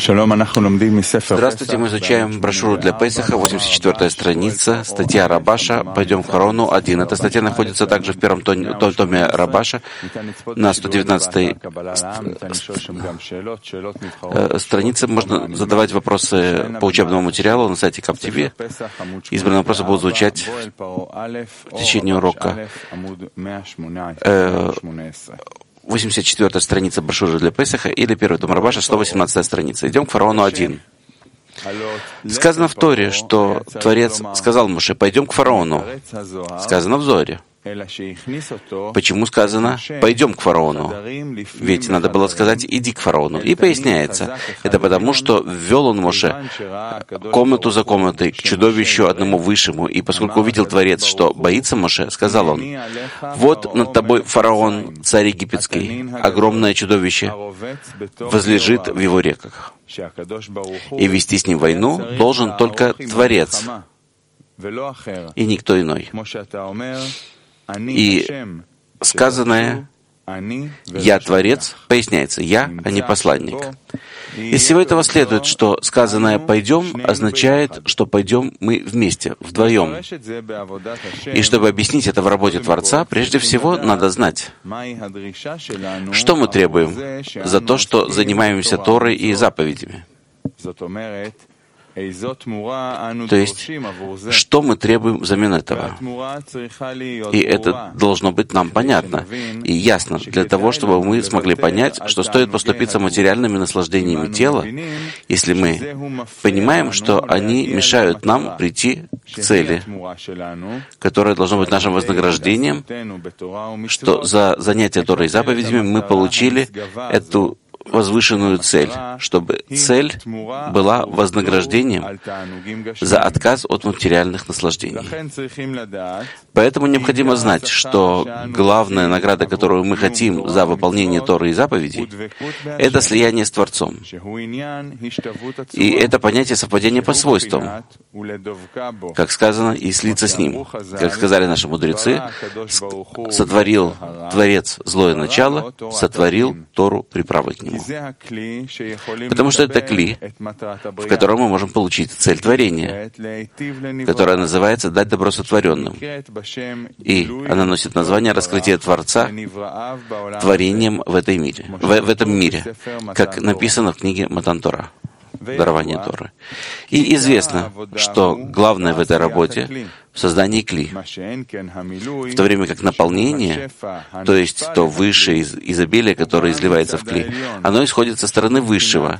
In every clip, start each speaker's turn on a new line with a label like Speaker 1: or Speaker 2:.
Speaker 1: Здравствуйте, мы изучаем брошюру для Песаха, 84-я страница, статья Рабаша «Пойдем в Харону 1». Эта статья находится также в первом томе Рабаша на 119-й странице. Можно задавать вопросы по учебному материалу на сайте КапТВ. Избранные вопросы будут звучать в течение урока. 84-я страница брошюры для Песаха или первый том Рабаша, 118-я страница. Идем к фараону 1. Сказано в Торе, что Творец сказал Моше: «Пойдем к фараону». Сказано в Зоре. Почему сказано «пойдем к фараону»? Ведь надо было сказать «иди к фараону». И поясняется. Это потому, что ввел он Моше комнату за комнатой к чудовищу одному высшему. И поскольку увидел Творец, что боится Моше, сказал он: «Вот над тобой фараон, царь египетский, огромное чудовище, возлежит в его реках. И вести с ним войну должен только Творец, и никто иной». И сказанное «Я Творец» поясняется «Я», а не посланник. Из всего этого следует, что сказанное «пойдем» означает, что пойдем мы вместе, вдвоем. И чтобы объяснить это в работе Творца, прежде всего надо знать, что мы требуем за то, что занимаемся Торой и заповедями. То есть, что мы требуем взамен этого? И это должно быть нам понятно и ясно, для того, чтобы мы смогли понять, что стоит поступиться материальными наслаждениями тела, если мы понимаем, что они мешают нам прийти к цели, которая должна быть нашим вознаграждением, что за занятие Торой и заповедями мы получили эту возвышенную цель, чтобы цель была вознаграждением за отказ от материальных наслаждений. Поэтому необходимо знать, что главная награда, которую мы хотим за выполнение Торы и заповедей, это слияние с Творцом. И это понятие совпадения по свойствам, как сказано, и слиться с Ним. Как сказали наши мудрецы, сотворил Творец злое начало, сотворил Тору приправой к нему. Потому что это кли, в котором мы можем получить цель творения, которая называется «дать добро сотворенным». И она носит название «Раскрытие Творца творением в этом мире», как написано в книге Матан Тора, дарование Торы. И известно, что главное в этой работе — в создании кли, в то время как наполнение, то есть то высшее изобилие, которое изливается в кли, оно исходит со стороны высшего.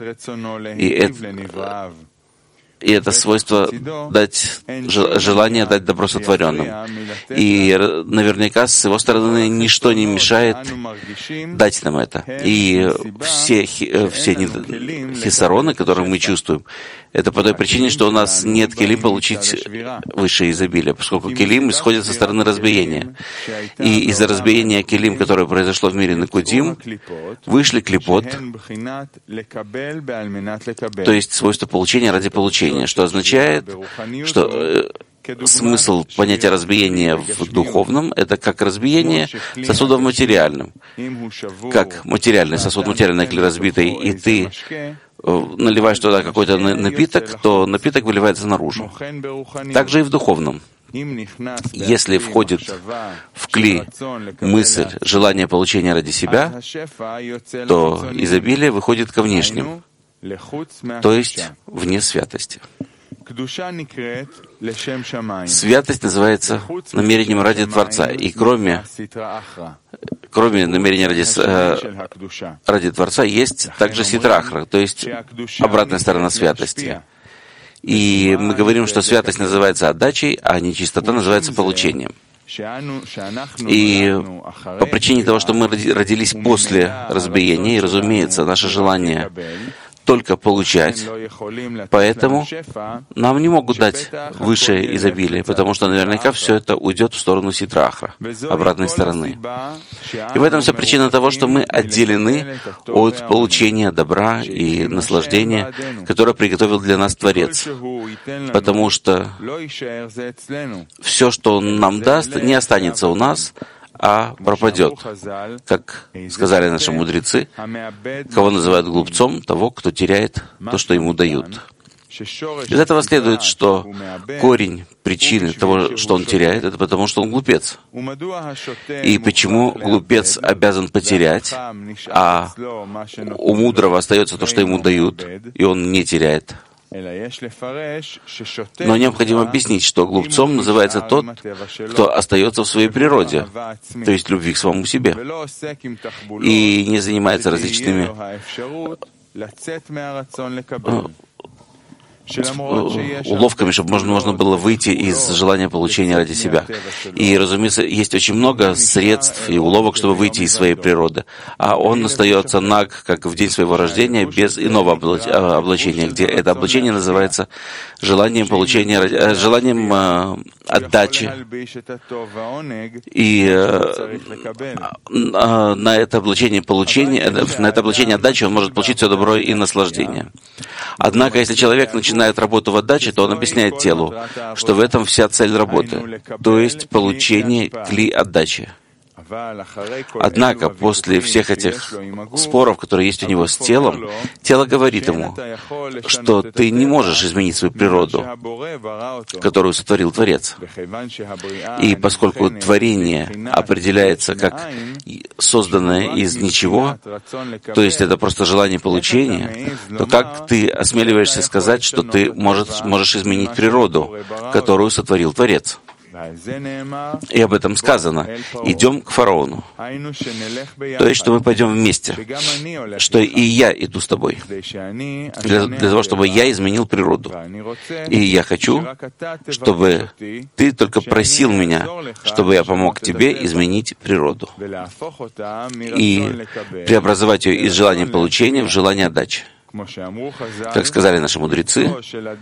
Speaker 1: И это свойство дать, желание дать добро сотворенным. И наверняка с его стороны ничто не мешает дать нам это. И все хисароны, которые мы чувствуем, это по той причине, что у нас нет кели получить высшее изобилие, поскольку келим исходит со стороны разбиения. И из-за разбиения келим, которое произошло в мире Некудим, вышли клипот, то есть свойство получения ради получения, что означает, что смысл понятия разбиения в духовном — это как разбиение сосуда в материальном. Как материальный сосуд, материальный клей разбитый, и ты наливаешь туда какой-то напиток, то напиток выливается наружу. Также и в духовном. Если входит в кли мысль, желание получения ради себя, то изобилие выходит ко внешнему, то есть вне святости. Святость называется намерением ради Творца, и кроме намерения ради Творца есть также ситрахра, то есть обратная сторона святости. И мы говорим, что святость называется отдачей, а нечистота называется получением. И по причине того, что мы родились после разбиения, и, разумеется, наше желание только получать, поэтому нам не могут дать высшее изобилие, потому что наверняка все это уйдет в сторону ситрахра, обратной стороны. И в этом вся причина того, что мы отделены от получения добра и наслаждения, которое приготовил для нас Творец, потому что все, что Он нам даст, не останется у нас, а пропадет. Как сказали наши мудрецы, кого называют глупцом, того, кто теряет то, что ему дают. Из этого следует, что корень причины того, что он теряет, это потому, что он глупец. И почему глупец обязан потерять, а у мудрого остается то, что ему дают, и он не теряет? Но необходимо объяснить, что глупцом называется тот, кто остается в своей природе, то есть любви к самому себе, и не занимается различными уловками, чтобы можно было выйти из желания получения ради себя. И, разумеется, есть очень много средств и уловок, чтобы выйти из своей природы. А он остается наг, как в день своего рождения, без иного облачения, где это облачение называется желанием получения, желанием отдачи. И на это облачение отдачи он может получить все добро и наслаждение. Однако, если человек начинает работу в отдаче, то он объясняет телу, что в этом вся цель работы, то есть получение кли отдачи. Однако, после всех этих споров, которые есть у него с телом, тело говорит ему, что ты не можешь изменить свою природу, которую сотворил Творец. И поскольку творение определяется как созданное из ничего, то есть это просто желание получения, то как ты осмеливаешься сказать, что ты можешь изменить природу, которую сотворил Творец? И об этом сказано. Идем к фараону. То есть, что мы пойдем вместе. Что и я иду с тобой. Для того, чтобы я изменил природу. И я хочу, чтобы ты только просил меня, чтобы я помог тебе изменить природу. И преобразовать ее из желания получения в желание отдачи. Как сказали наши мудрецы,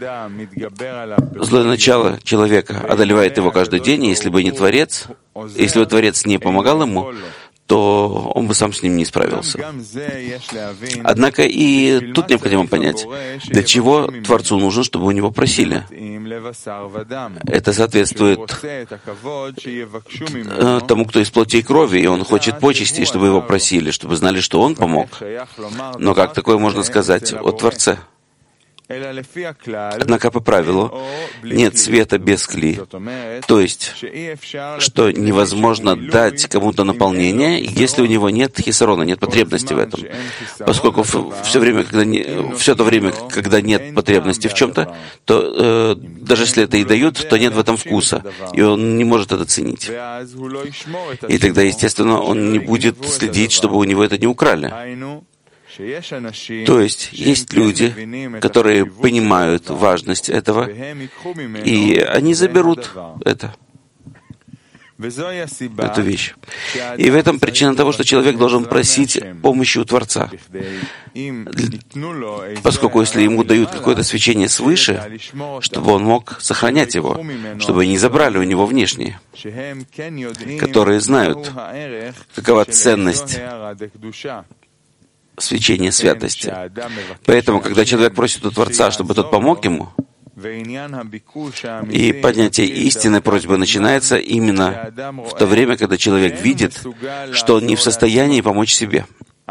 Speaker 1: злое начало человека одолевает его каждый день, и если бы Творец не помогал ему, то он бы сам с ним не справился. Однако и тут необходимо понять, для чего Творцу нужно, чтобы у него просили. Это соответствует тому, кто из плоти и крови, и он хочет почести, чтобы его просили, чтобы знали, что он помог. Но как такое можно сказать о Творце? Однако по правилу нет света без кли, то есть, что невозможно дать кому-то наполнение, если у него нет хисарона, нет потребности в этом. Поскольку все то время, когда нет потребности в чем-то, то даже если это и дают, то нет в этом вкуса, и он не может это ценить. И тогда, естественно, он не будет следить, чтобы у него это не украли. То есть люди, которые понимают важность этого, и они заберут эту вещь. И в этом причина того, что человек должен просить помощи у Творца. Поскольку если ему дают какое-то свечение свыше, чтобы он мог сохранять его, чтобы не забрали у него внешние, которые знают, какова ценность свечение святости. Поэтому, когда человек просит у Творца, чтобы тот помог ему, и понятие истинной просьбы начинается именно в то время, когда человек видит, что он не в состоянии помочь себе.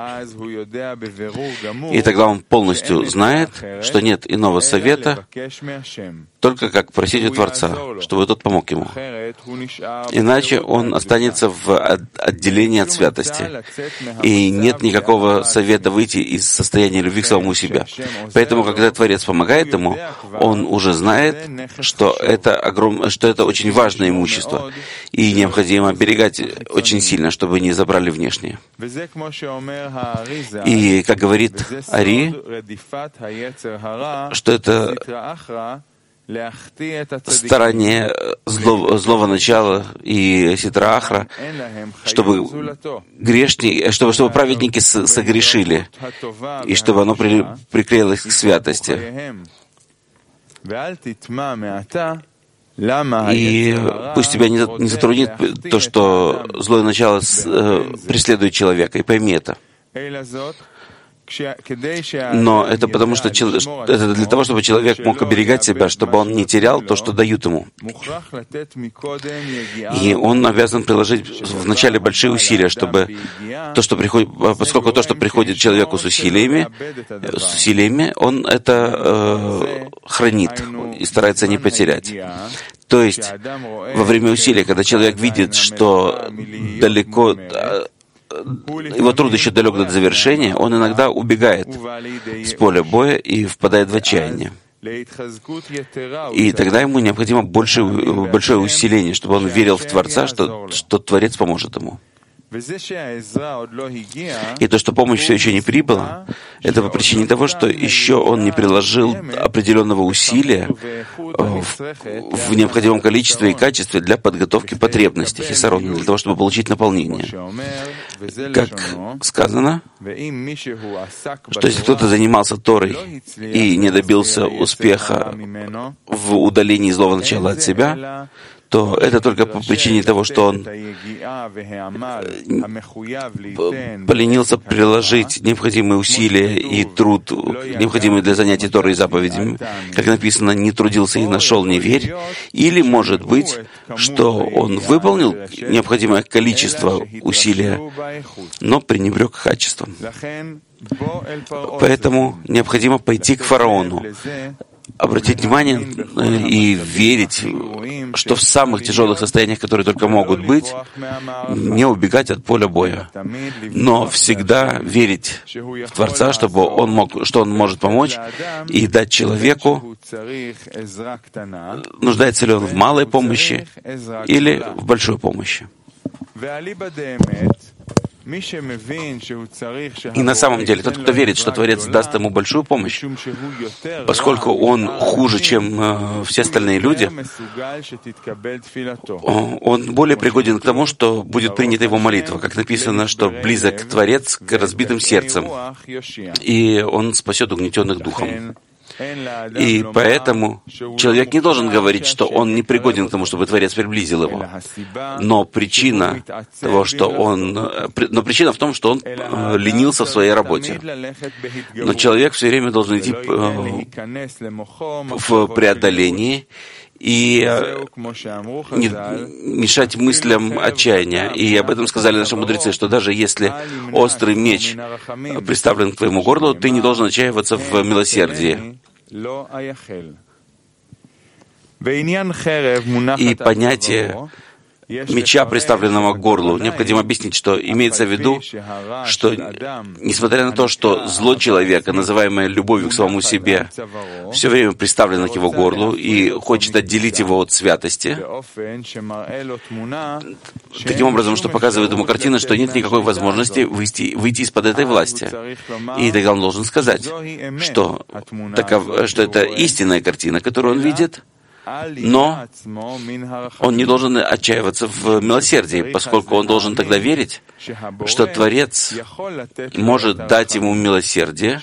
Speaker 1: И тогда он полностью знает, что нет иного совета, только как просить у Творца, чтобы тот помог ему. Иначе он останется в отделении от святости. И нет никакого совета выйти из состояния любви к самому себе. Поэтому, когда Творец помогает ему, он уже знает, что это очень важное имущество. И необходимо оберегать очень сильно, чтобы не забрали внешнее. И, как говорит Ари, что это старание злого начала и ситра ахра, чтобы праведники согрешили, и чтобы оно приклеилось к святости. И пусть тебя не затруднит то, что злое начало преследует человека, и пойми это. Но это потому, что это для того, чтобы человек мог оберегать себя, чтобы он не терял то, что дают ему. И он обязан приложить вначале большие усилия, чтобы то, что приходит, поскольку то, что приходит человеку с усилиями, он это хранит и старается не потерять. То есть во время усилия, когда человек видит, что далеко его труд еще далек до завершения, он иногда убегает с поля боя и впадает в отчаяние. И тогда ему необходимо большое усиление, чтобы он верил в Творца, что Творец поможет ему. И то, что помощь все еще не прибыла, это по причине того, что еще он не приложил определенного усилия в необходимом количестве и качестве для подготовки потребностей хисарона, для того, чтобы получить наполнение. Как сказано, что если кто-то занимался Торой и не добился успеха в удалении злого начала от себя, то это только по причине того, что он поленился приложить необходимые усилия и труд, необходимые для занятий Торой и заповедями, как написано, не трудился и нашел, не верь, или, может быть, что он выполнил необходимое количество усилия, но пренебрег качеством. Поэтому необходимо пойти к фараону, обратить внимание и верить, что в самых тяжелых состояниях, которые только могут быть, не убегать от поля боя, но всегда верить в Творца, что он может помочь и дать человеку, нуждается ли он в малой помощи или в большой помощи. И на самом деле, тот, кто верит, что Творец даст ему большую помощь, поскольку он хуже, чем все остальные люди, он более пригоден к тому, что будет принята его молитва, как написано, что близок Творец к разбитым сердцем, и он спасет угнетенных духом. И поэтому человек не должен говорить, что он не пригоден к тому, чтобы Творец приблизил его. Но причина того, причина в том, что он ленился в своей работе. Но человек все время должен идти в преодолении и не мешать мыслям отчаяния. И об этом сказали наши мудрецы, что даже если острый меч приставлен к твоему горлу, ты не должен отчаиваться в милосердии. И понятие меча, приставленного к горлу, необходимо объяснить, что имеется в виду, что несмотря на то, что зло человека, называемое любовью к самому себе, все время приставлено к его горлу и хочет отделить его от святости, таким образом, что показывает ему картина, что нет никакой возможности выйти из-под этой власти. И тогда он должен сказать, что это истинная картина, которую он видит, но он не должен отчаиваться в милосердии, поскольку он должен тогда верить, что Творец может дать ему милосердие,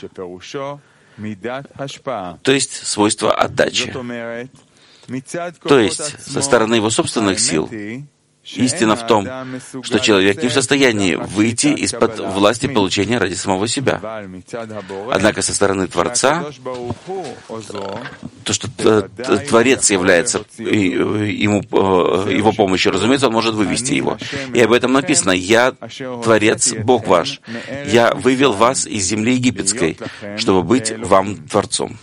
Speaker 1: то есть свойство отдачи. То есть со стороны его собственных сил истина в том, что человек не в состоянии выйти из-под власти получения ради самого себя. Однако со стороны Творца, то, что Творец является его помощью, разумеется, он может вывести его. И об этом написано: «Я Творец, Бог ваш. Я вывел вас из земли египетской, чтобы быть вам Творцом».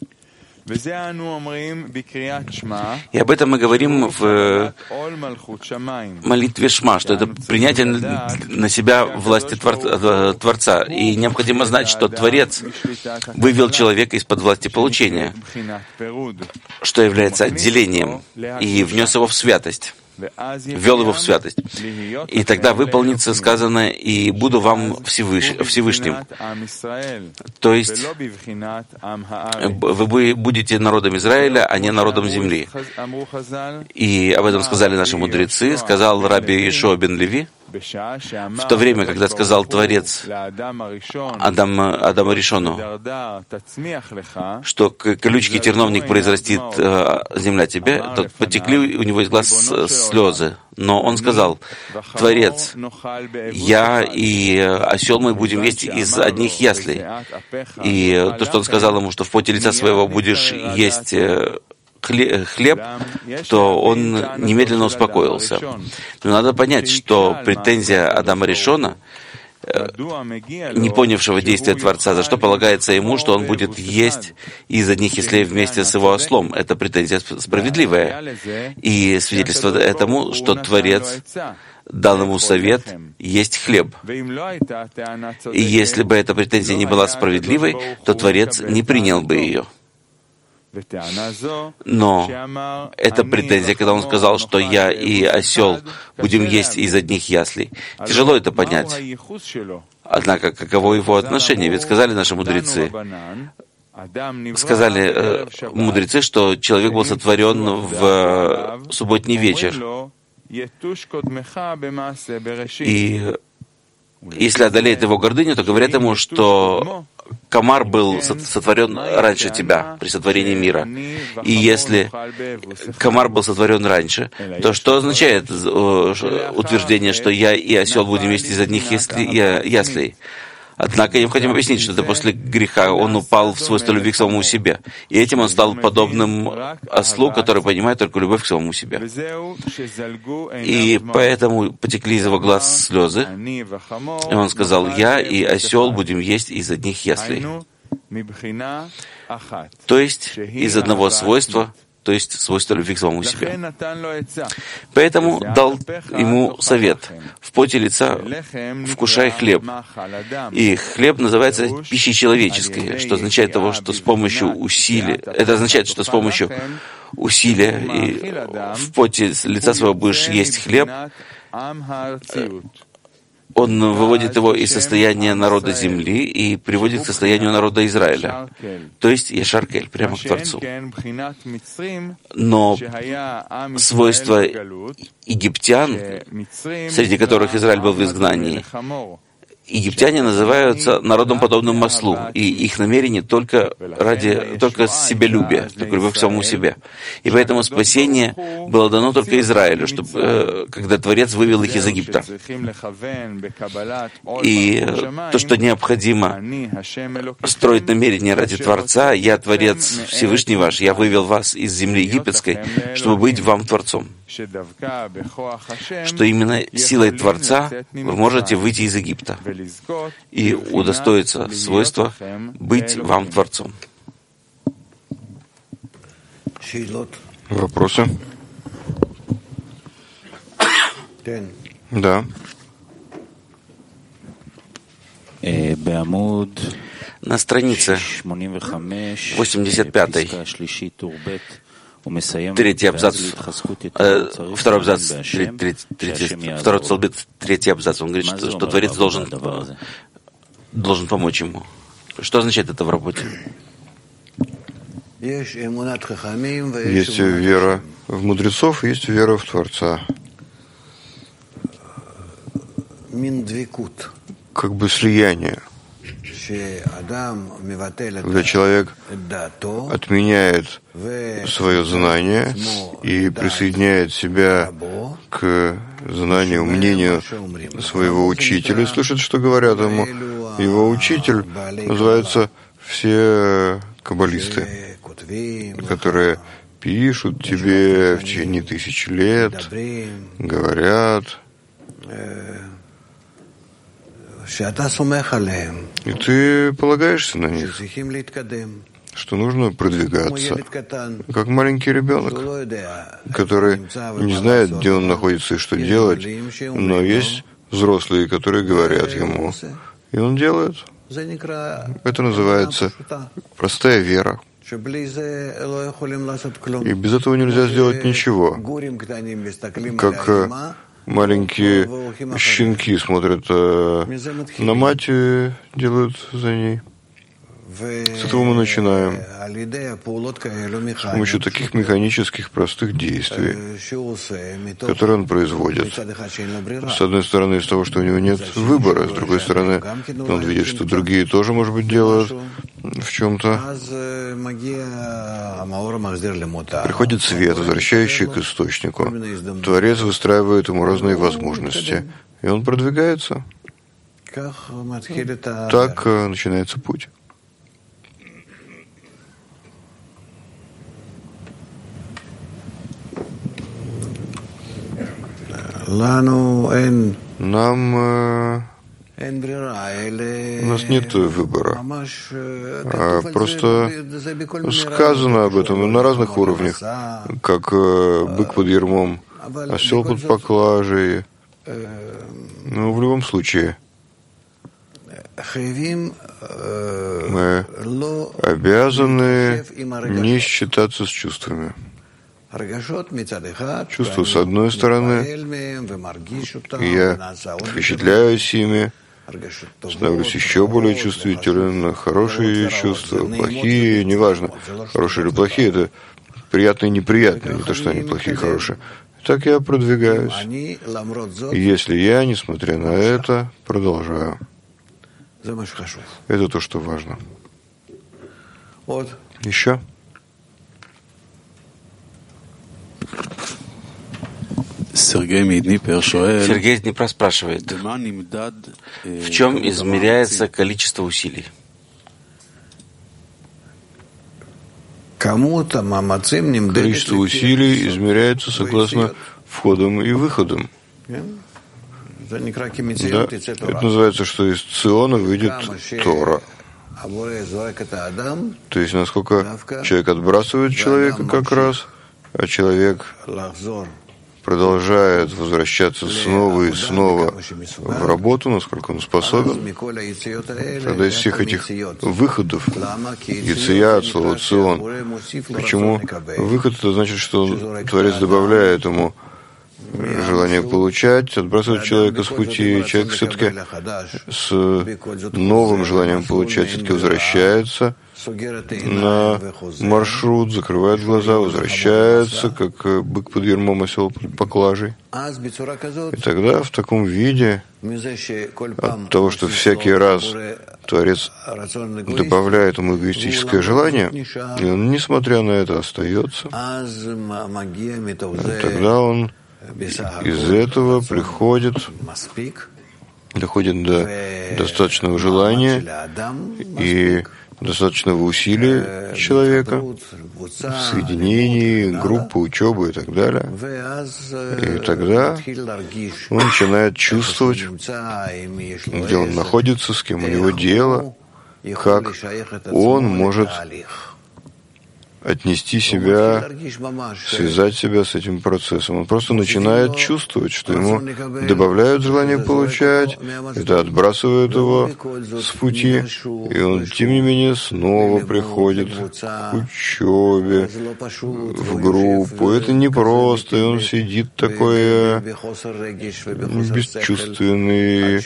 Speaker 1: И об этом мы говорим в молитве Шма, что это принятие на себя власти Творца. И необходимо знать, что Творец вывел человека из-под власти получения, что является отделением, и внес его в святость. Ввел его в святость. И тогда выполнится сказанное: «И буду вам Всевышним». То есть вы будете народом Израиля, а не народом земли. И об этом сказали наши мудрецы, сказал Раби Йешуа бен Леви, В то время, когда сказал Творец Адаму Ришону, что колючки терновник произрастит земля тебе, то потекли у него из глаз слезы. Но он сказал: Творец, я и осел мой будем есть из одних яслей. И то, что он сказал ему, что в поте лица своего будешь есть хлеб, то он немедленно успокоился. Но надо понять, что претензия Адама Ришона, не понявшего действия Творца, за что полагается ему, что он будет есть из одних яслей вместе с его ослом. Это претензия справедливая. И свидетельство этому, что Творец дал ему совет есть хлеб. И если бы эта претензия не была справедливой, то Творец не принял бы ее. Но эта претензия, когда он сказал, что я и осел будем есть из одних яслей, тяжело это понять. Однако, каково его отношение? Ведь сказали наши мудрецы, что человек был сотворен в субботний вечер. И если одолеет его гордыню, то говорят ему, что комар был сотворен раньше тебя при сотворении мира. И если комар был сотворен раньше, то что означает утверждение, что я и осел будем есть из одних яслей? Однако необходимо объяснить, что это после греха он упал в свойство любви к самому себе. И этим он стал подобным ослу, который понимает только любовь к самому себе. И поэтому потекли из его глаз слезы. И он сказал: я и осел будем есть из одних яслей. То есть из одного свойства, то есть свойство любви к самому себе. Поэтому дал ему совет: в поте лица вкушай хлеб. И хлеб называется пищей человеческой, что означает того, что с помощью усилия, это означает, что с помощью усилия и в поте лица своего будешь есть хлеб. Он выводит его из состояния народа земли и приводит к состоянию народа Израиля, то есть Яшар-Кель, прямо к Творцу. Но свойства египтян, среди которых Израиль был в изгнании, египтяне называются народом, подобным ослу, и их намерение только себялюбия, только любовь к самому себе. И поэтому спасение было дано только Израилю, чтобы, когда Творец вывел их из Египта. И то, что необходимо строить намерение ради Творца: «Я Творец Всевышний ваш, я вывел вас из земли египетской, чтобы быть вам Творцом». Что именно силой Творца вы можете выйти из Египта и удостоиться свойства быть вам Творцом.
Speaker 2: Вопросы? Да.
Speaker 1: На странице 85, третий абзац, второй абзац, второй столбец, третий абзац. Он говорит, что Творец должен помочь ему. Что означает это в работе?
Speaker 2: Есть вера в мудрецов, есть вера в Творца. Как бы слияние. Когда человек отменяет свое знание и присоединяет себя к знанию, мнению своего учителя, и слышит, что говорят ему. Его учитель называется все каббалисты, которые пишут тебе в течение 1000 лет, говорят, и ты полагаешься на них, что нужно продвигаться, как маленький ребенок, который не знает, где он находится и что делать, но есть взрослые, которые говорят ему, и он делает. Это называется простая вера. И без этого нельзя сделать ничего. Как маленькие щенки смотрят на мать и делают за ней. С этого мы начинаем. С помощью таких механических простых действий, которые он производит. С одной стороны, из того, что у него нет выбора, с другой стороны, он видит, что другие тоже, может быть, делают в чем-то. Приходит свет, возвращающий к источнику. Творец выстраивает ему разные возможности, и он продвигается. Так начинается путь. Нам у нас нет выбора. Просто сказано об этом на разных уровнях, как бык под ярмом, осел под поклажей. Но в любом случае мы обязаны не считаться с чувствами. Чувства с одной стороны, я впечатляюсь ими, становлюсь еще более чувствительным на хорошие чувства, плохие, неважно, хорошие или плохие, это приятные и неприятные, не то, что они плохие и хорошие. Так я продвигаюсь. Если я, несмотря на это, продолжаю. Это то, что важно. Еще?
Speaker 1: Сергей из Днепра спрашивает, в чем измеряется количество усилий?
Speaker 2: Количество усилий измеряется согласно входам и выходам. Да, это называется, что из Циона выйдет Тора. То есть, насколько человек отбрасывает человека как раз, а человек продолжает возвращаться снова и снова в работу, насколько он способен. Тогда из всех этих выходов, яция от слова цион, почему выход, это значит, что Творец добавляет ему желание получать, отбрасывает человека с пути, человек все-таки с новым желанием получать все-таки возвращается на маршрут, закрывает глаза, возвращается, как бык под ярмом, осел под поклажей. И тогда в таком виде, от того, что всякий раз Творец добавляет ему эгоистическое желание, и он, несмотря на это, остается, тогда он из этого доходит до достаточного желания и достаточного усилия человека в соединении, группы, учебы и так далее. И тогда он начинает чувствовать, где он находится, с кем у него дело, как он может отнести себя, связать себя с этим процессом. Он просто начинает чувствовать, что ему добавляют желание получать, это отбрасывает его с пути, и он, тем не менее, снова приходит к учебе, в группу. Это непросто, и он сидит такой бесчувственный,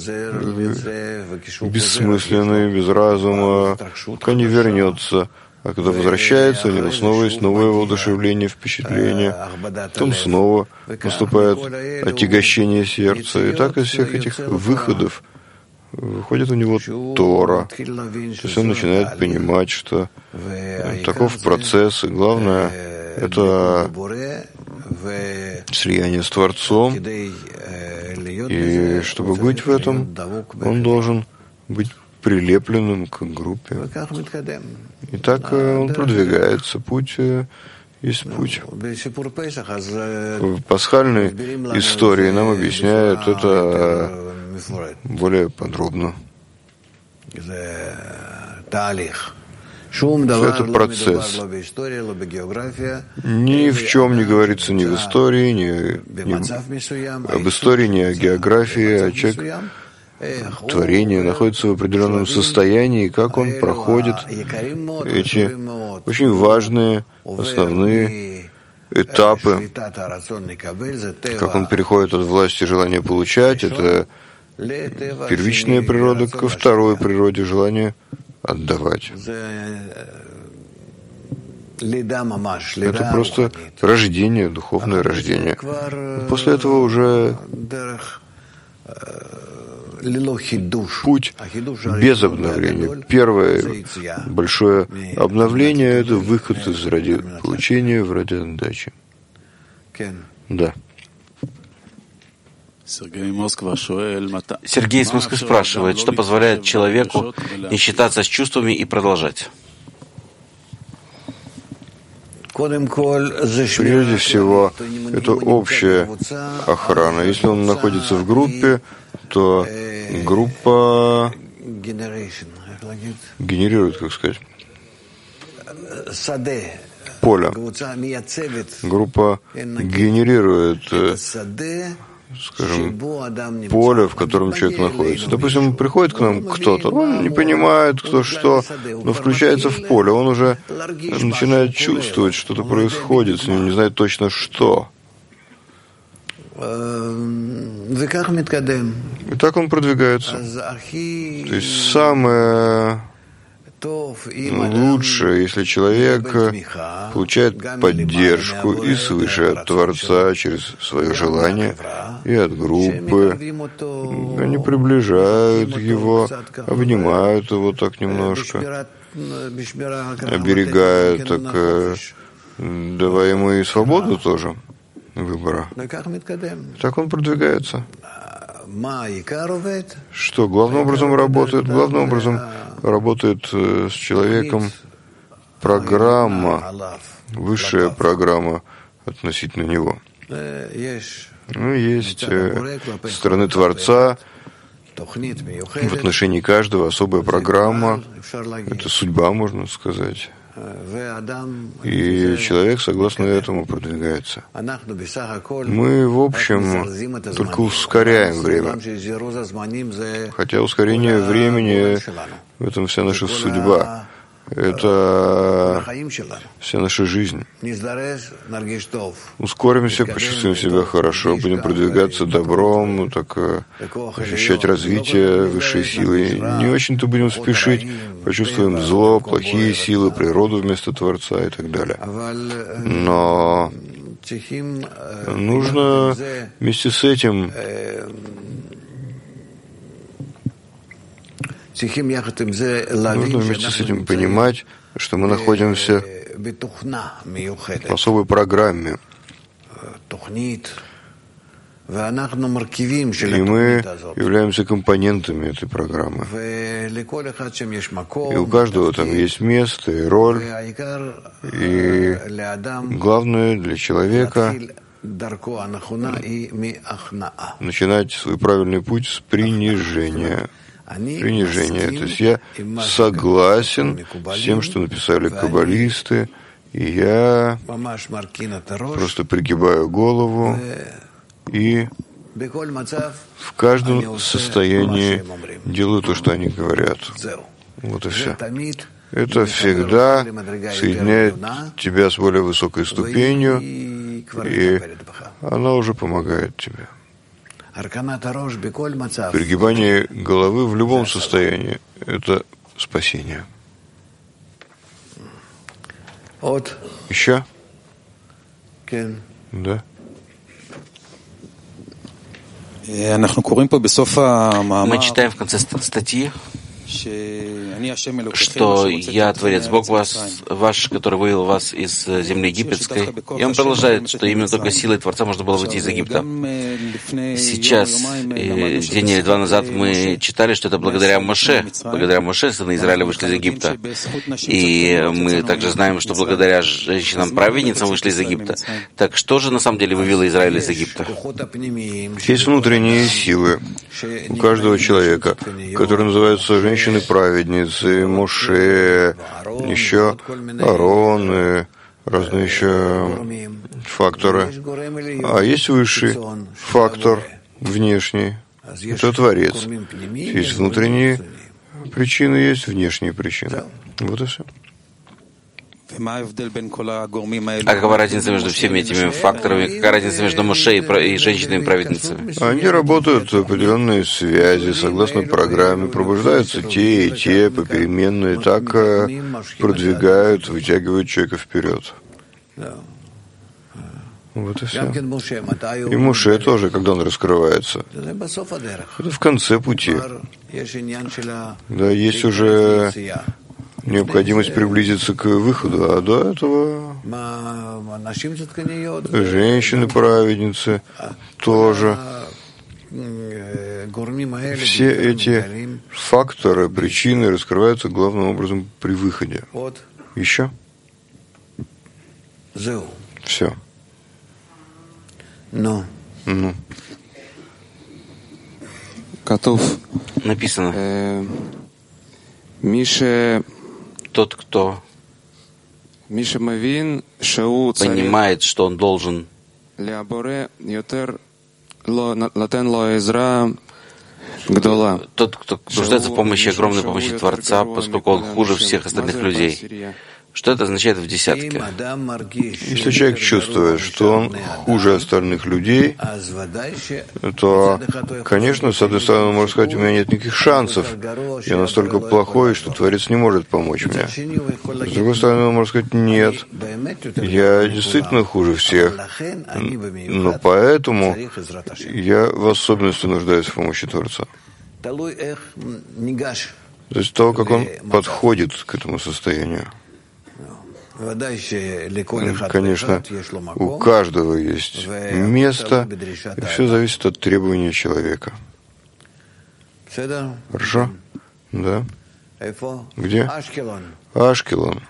Speaker 2: бессмысленный, без разума, пока не вернется. А когда возвращается, у него снова есть новое воодушевление, впечатление. Потом снова наступает отягощение сердца. И так из всех этих выходов выходит у него Тора. То есть он начинает понимать, что таков процесс, и главное — это слияние с Творцом. И чтобы быть в этом, он должен быть прилепленным к группе. И так он продвигается. Путь есть путь. В пасхальной истории нам объясняют это более подробно. Это процесс. Ни в чем не говорится ни в истории, ни об истории, ни о географии, а человек творение находится в определенном состоянии, как он проходит эти очень важные, основные этапы, как он переходит от власти желания получать, это первичная природа, ко второй природе желания отдавать. Это просто рождение, духовное рождение. После этого уже путь без обновления. Первое большое обновление — это выход из ради получения в ради отдачи. Да.
Speaker 1: Сергей из Москвы спрашивает, что позволяет человеку не считаться с чувствами и продолжать.
Speaker 2: Прежде всего, это общая охрана. Если он находится в группе, то группа генерирует, как сказать, поле. Группа генерирует, скажем, поле, в котором человек находится. Допустим, приходит к нам кто-то, он не понимает, кто что, но включается в поле, он уже начинает чувствовать, что-то происходит с ним, не знает точно что. И так он продвигается. То есть самое лучше, если человек получает поддержку и свыше от Творца через свое желание, и от группы. Они приближают его, обнимают его так немножко, оберегают, так давая ему и свободу тоже выбора. Так он продвигается. Что главным образом работает? Главным образом работает с человеком программа, высшая программа относительно него. Ну, есть со стороны Творца в отношении каждого особая программа. Это судьба, можно сказать. И человек, согласно этому, продвигается. Мы, в общем, только ускоряем время. Хотя ускорение времени — в этом вся наша судьба. Это вся наша жизнь. Ускоримся, почувствуем себя хорошо, будем продвигаться добром, так ощущать развитие высшей силы. Не очень-то будем спешить, почувствуем зло, плохие силы, природу вместо Творца и так далее. Но нужно вместе с этим понимать, что мы находимся в особой программе. И мы являемся компонентами этой программы. И у каждого там есть место и роль. И главное для человека начинать свой правильный путь с принижения. Принижение. То есть я согласен с тем, что написали каббалисты, и я просто пригибаю голову и в каждом состоянии делаю то, что они говорят. Вот и все. Это всегда соединяет тебя с более высокой ступенью, и она уже помогает тебе. Пригибание головы в любом состоянии — это спасение. Еще? Да.
Speaker 1: Мы читаем в конце статьи, что «Я, Творец, Бог ваш, который вывел вас из земли египетской». И он продолжает, что именно только силой Творца можно было выйти из Египта. Сейчас, день или два назад, мы читали, что это благодаря Моше. Благодаря Моше сыны Израиля вышли из Египта. И мы также знаем, что благодаря женщинам-праведницам вышли из Египта. Так что же на самом деле вывело Израиль из Египта?
Speaker 2: Есть внутренние силы у каждого человека, которые называются женщины-праведницы, Моше, еще Аарон, разные еще факторы. А есть высший фактор, внешний, это Творец. Есть внутренние причины, есть внешние причины. Вот и все.
Speaker 1: А какова разница между всеми этими факторами? Какая разница между Моше и женщинами-праведницами?
Speaker 2: Они работают в определенной связи, согласно программе, пробуждаются те и те попеременно, и так продвигают, вытягивают человека вперед. Вот и все. И Моше тоже, когда он раскрывается. Это в конце пути. Да, есть уже необходимость приблизиться к выходу, а до этого женщины-праведницы тоже. Все эти факторы, причины раскрываются главным образом при выходе. Еще? Все. Ну.
Speaker 1: Написано. Тот, кто понимает, что он должен тот, кто нуждается в помощи, огромной помощи Творца, поскольку он хуже всех остальных людей. Что это означает в десятке?
Speaker 2: Если человек чувствует, что он хуже остальных людей, то, конечно, с одной стороны, он может сказать, у меня нет никаких шансов, я настолько плохой, что Творец не может помочь мне. С другой стороны, он может сказать, нет, я действительно хуже всех, но поэтому я в особенности нуждаюсь в помощи Творца. То есть того, как он подходит к этому состоянию. Конечно, у каждого есть место, и все зависит от требования человека. Хорошо? Да. Где? Ашкелон.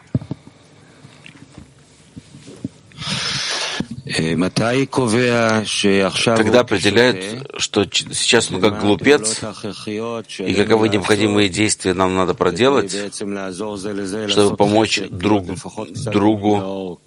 Speaker 1: Когда определяют, что сейчас он как глупец, и каковы необходимые действия нам надо проделать, чтобы помочь друг другу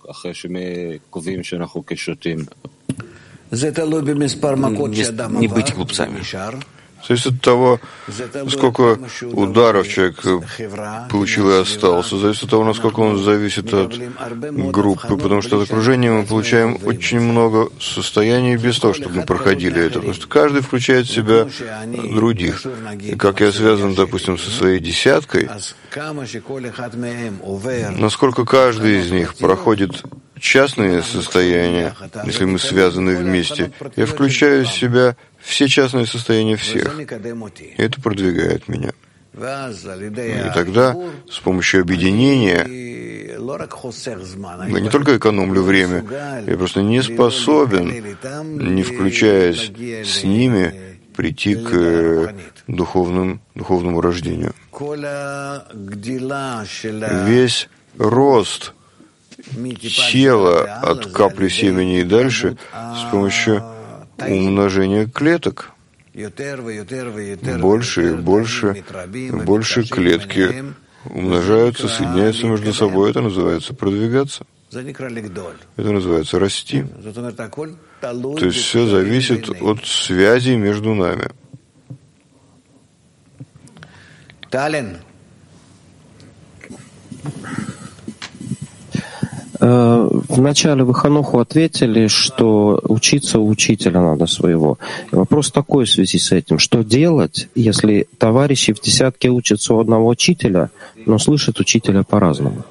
Speaker 1: не быть глупцами.
Speaker 2: Зависит от того, сколько ударов человек получил и остался. Зависит от того, насколько он зависит от группы. Потому что от окружения мы получаем очень много состояний без того, чтобы мы проходили это. Потому что каждый включает в себя других. И как я связан, допустим, со своей десяткой, насколько каждый из них проходит частные состояния, если мы связаны вместе, я включаю в себя все частные состояния всех. И это продвигает меня. И тогда с помощью объединения я не только экономлю время, я просто не способен, не включаясь с ними, прийти к духовному рождению. Весь рост тела от капли семени и дальше с помощью умножения клеток. Больше и больше клетки умножаются, соединяются между собой. Это называется продвигаться. Это называется расти. То есть все зависит от связи между нами.
Speaker 3: Вначале вы Ханоху ответили, что учиться у учителя надо своего. И вопрос такой в связи с этим. Что делать, если товарищи в десятке учатся у одного учителя, но слышат учителя по-разному?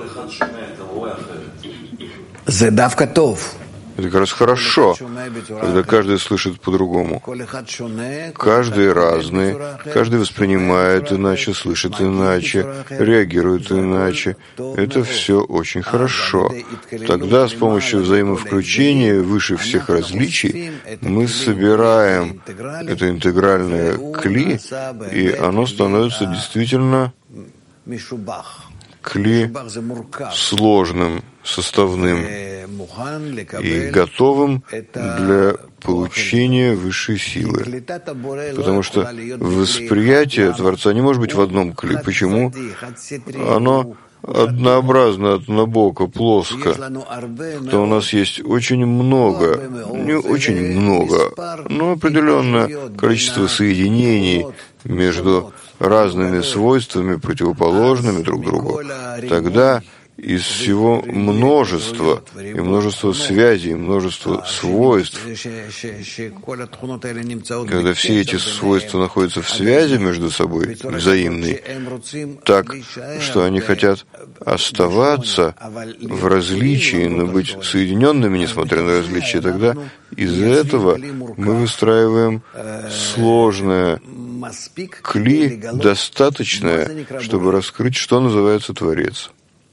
Speaker 2: Это как раз хорошо, когда каждый слышит по-другому. Каждый разный, каждый воспринимает иначе, слышит иначе, реагирует иначе. Это все очень хорошо. Тогда с помощью взаимовключения выше всех различий мы собираем это интегральное кли, и оно становится действительно кли сложным, составным и готовым для получения высшей силы. Потому что восприятие Творца не может быть в одном кли. Почему? Оно однообразно, однобоко, плоско. То у нас есть очень много, не очень много, но определенное количество соединений между разными свойствами, противоположными друг другу. Тогда из всего множества, и множества связей, множества свойств, когда все эти свойства находятся в связи между собой, взаимной, так, что они хотят оставаться в различии, но быть соединенными, несмотря на различия, тогда из-за этого мы выстраиваем сложное кли, достаточное, чтобы раскрыть, что называется Творец.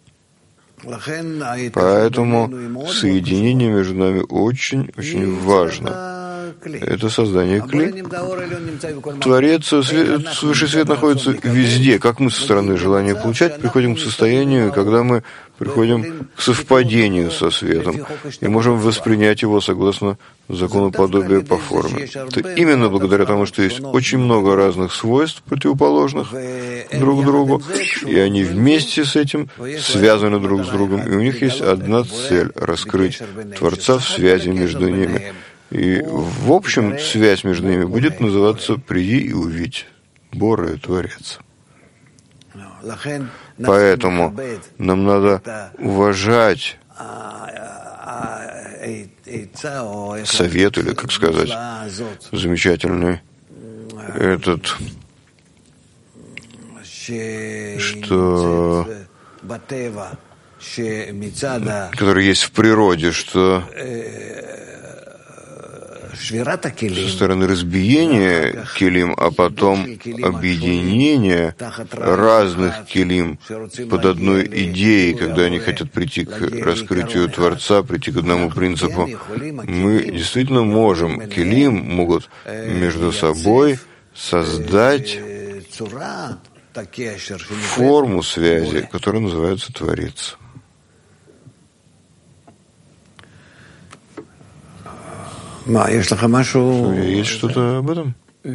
Speaker 2: Поэтому соединение между нами очень важно. Это создание кли. Творец, высший свет находится везде. Как мы со стороны желания получать, приходим к состоянию, когда мы приходим к совпадению со светом и можем воспринять его согласно закону подобия по форме. Это именно благодаря тому, что есть очень много разных свойств, противоположных друг другу, и они вместе с этим связаны друг с другом, и у них есть одна цель — раскрыть Творца в связи между ними. И, в общем, связь между ними будет называться «Приди и увидь». Боре — Творец. Поэтому нам надо уважать совет, или, как сказать, замечательный этот, что, который есть в природе, что со стороны разбиения келим, а потом объединения разных келим под одной идеей, когда они хотят прийти к раскрытию Творца, прийти к одному принципу, мы действительно можем, келим могут между собой создать форму связи, которая называется Творец. Есть что-то об этом?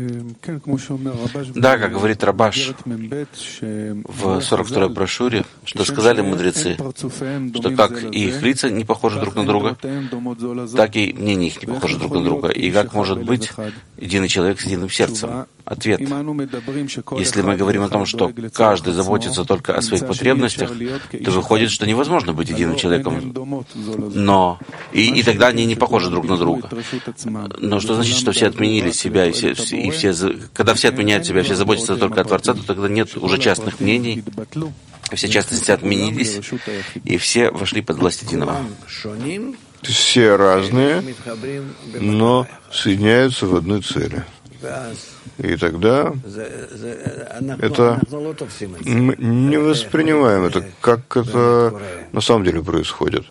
Speaker 1: Да, как говорит Рабаш в 42-й брошюре, что сказали мудрецы, что как и их лица не похожи друг на друга, так и мнения их не похожи друг на друга. И как может быть единый человек с единым сердцем? Ответ. Если мы говорим о том, что каждый заботится только о своих потребностях, то выходит, что невозможно быть единым человеком. Но и тогда они не похожи друг на друга. Но что значит, что все отменили себя, когда все отменяют себя, все заботятся только о Творце, то тогда нет уже частных мнений, все частности отменились, и все вошли под власть единого.
Speaker 2: Все разные, но соединяются в одной цели. И тогда это мы не воспринимаем это, как это на самом деле происходит.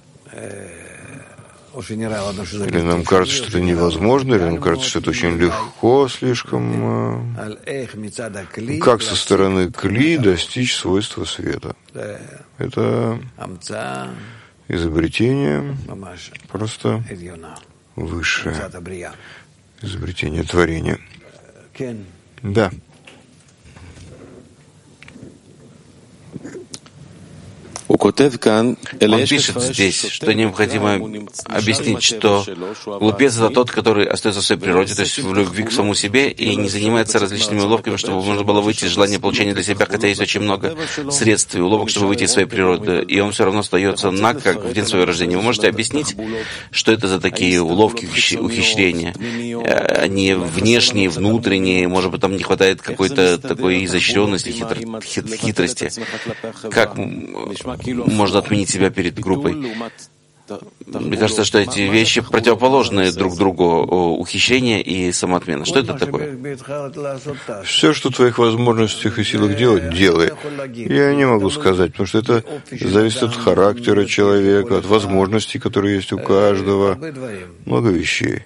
Speaker 2: Или нам кажется, что это невозможно, или нам кажется, что это очень легко, слишком. Как со стороны кли достичь свойства света? Это изобретение просто высшее. Изобретение творения. Да.
Speaker 1: Он пишет здесь, что необходимо объяснить, что глупец — это тот, который остается в своей природе, то есть в любви к самому себе, и не занимается различными уловками, чтобы можно было выйти из желания получения для себя, хотя есть очень много средств и уловок, чтобы выйти из своей природы, и он все равно остается наг, как в день своего рождения. Вы можете объяснить, что это за такие уловки, ухищрения? Они внешние, внутренние, может быть, там не хватает какой-то такой изощренности, хитрости. Как можно отменить себя перед группой? Мне кажется, что эти вещи противоположны друг другу, ухищрение и самоотмена. Что это такое?
Speaker 2: Все, что в твоих возможностях и силах делать, делай. Я не могу сказать, потому что это зависит от характера человека, от возможностей, которые есть у каждого. Много вещей.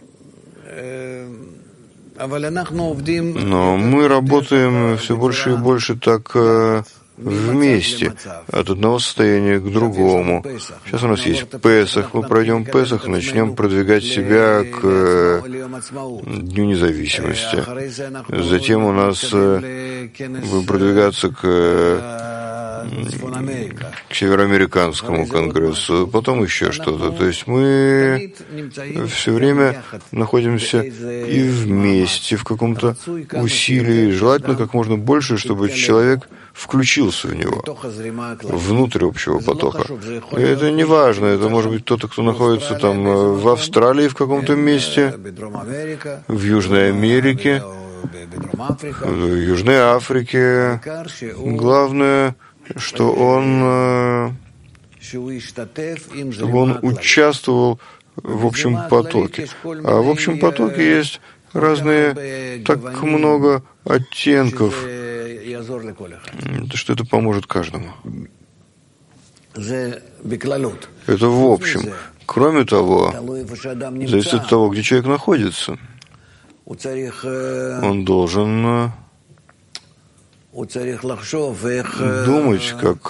Speaker 2: Но мы работаем все больше и больше так вместе, от одного состояния к другому. Сейчас у нас есть Песах, мы пройдем Песах, начнем продвигать себя к Дню независимости. Затем у нас будем продвигаться к Североамериканскому конгрессу, потом еще что-то. То есть мы все время находимся и вместе в каком-то усилии, желательно как можно больше, чтобы человек включился в него, внутрь общего потока. И это не важно, это может быть кто-то, кто находится там в Австралии в каком-то месте, в Южной Америке, в Южной Африке. Главное, чтобы он участвовал в общем потоке. А в общем потоке есть разные, так много оттенков, что это поможет каждому. Это в общем. Кроме того, зависит от того, где человек находится. Он должен думать, как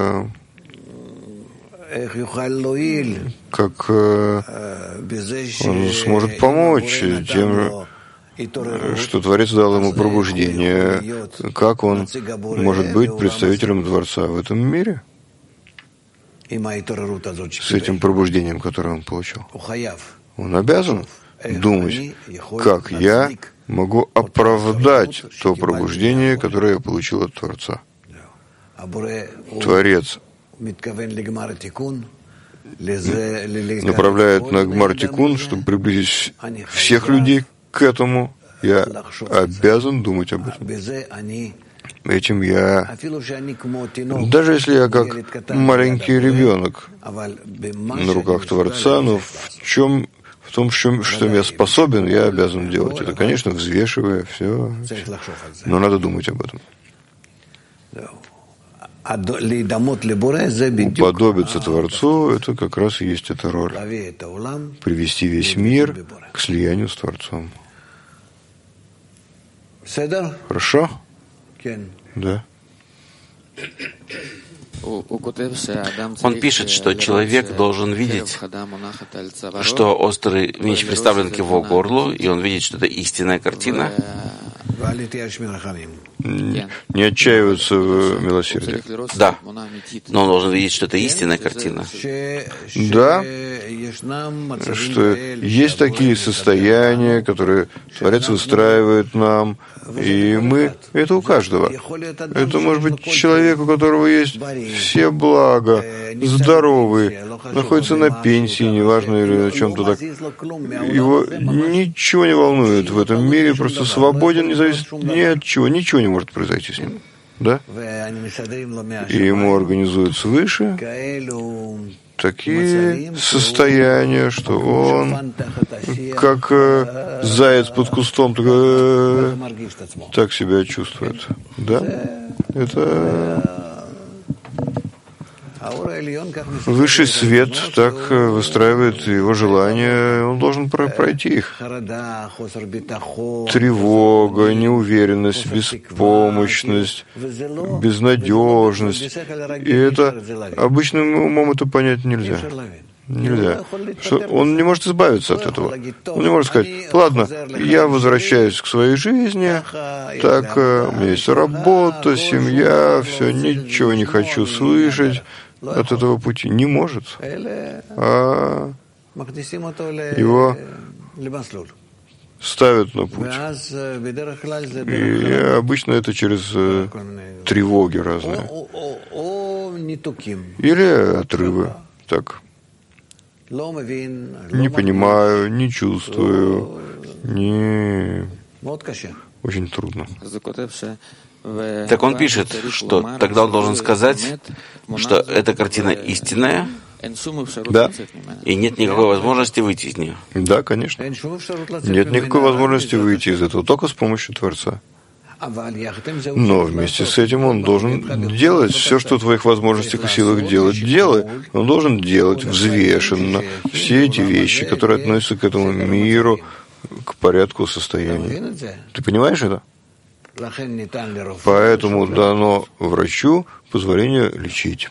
Speaker 2: он сможет помочь тем, что Творец дал ему пробуждение, как он может быть представителем Творца в этом мире с этим пробуждением, которое он получил. Он обязан думать, как я могу оправдать то пробуждение, которое я получил от Творца. Творец направляет на Гмар-Тикун, чтобы приблизить всех людей к этому. Я обязан думать об этом. Этим я, даже если я как маленький ребенок на руках Творца, но в том, что я способен, я обязан делать. Это, конечно, взвешивая все, но надо думать об этом. Уподобиться Творцу — это как раз и есть эта роль. Привести весь мир к слиянию с Творцом. Хорошо? Да.
Speaker 1: Он пишет, что человек должен видеть, что острый меч приставлен к его горлу, и он видит, что это истинная картина.
Speaker 2: Не отчаиваться в милосердии.
Speaker 1: Да, но он должен видеть, что это истинная картина.
Speaker 2: Да, что есть такие состояния, которые Творец выстраивает нам, и это у каждого. Это может быть человек, у которого есть все блага, здоровый, находится на пенсии, неважно или о чем-то так. Его ничего не волнует в этом мире, просто свободен, не зависит ни от чего, ничего не может произойти с ним. Да? И ему организуют свыше такие состояния, что он, как заяц под кустом, так себя чувствует. Да? Это высший свет так выстраивает его желания, он должен пройти их. Тревога, неуверенность, беспомощность, безнадежность. И это обычным умом это понять нельзя. Нельзя. Он не может избавиться от этого. Он не может сказать: ладно, я возвращаюсь к своей жизни, так, у меня есть работа, семья, все, ничего не хочу слышать от этого пути. Не может. А его ставят на путь. И обычно это через тревоги разные. Или отрывы. Так. Не понимаю, не чувствую, очень трудно.
Speaker 1: Так он пишет, что тогда он должен сказать, что эта картина истинная,
Speaker 2: да,
Speaker 1: и нет никакой возможности выйти из нее.
Speaker 2: Да, конечно. Нет никакой возможности выйти из этого, только с помощью Творца. Но вместе с этим он должен делать все, что в твоих возможностях и силах делать. Делай. Он должен делать взвешенно все эти вещи, которые относятся к этому миру, к порядку состояния. Ты понимаешь это? Поэтому дано врачу позволение лечить.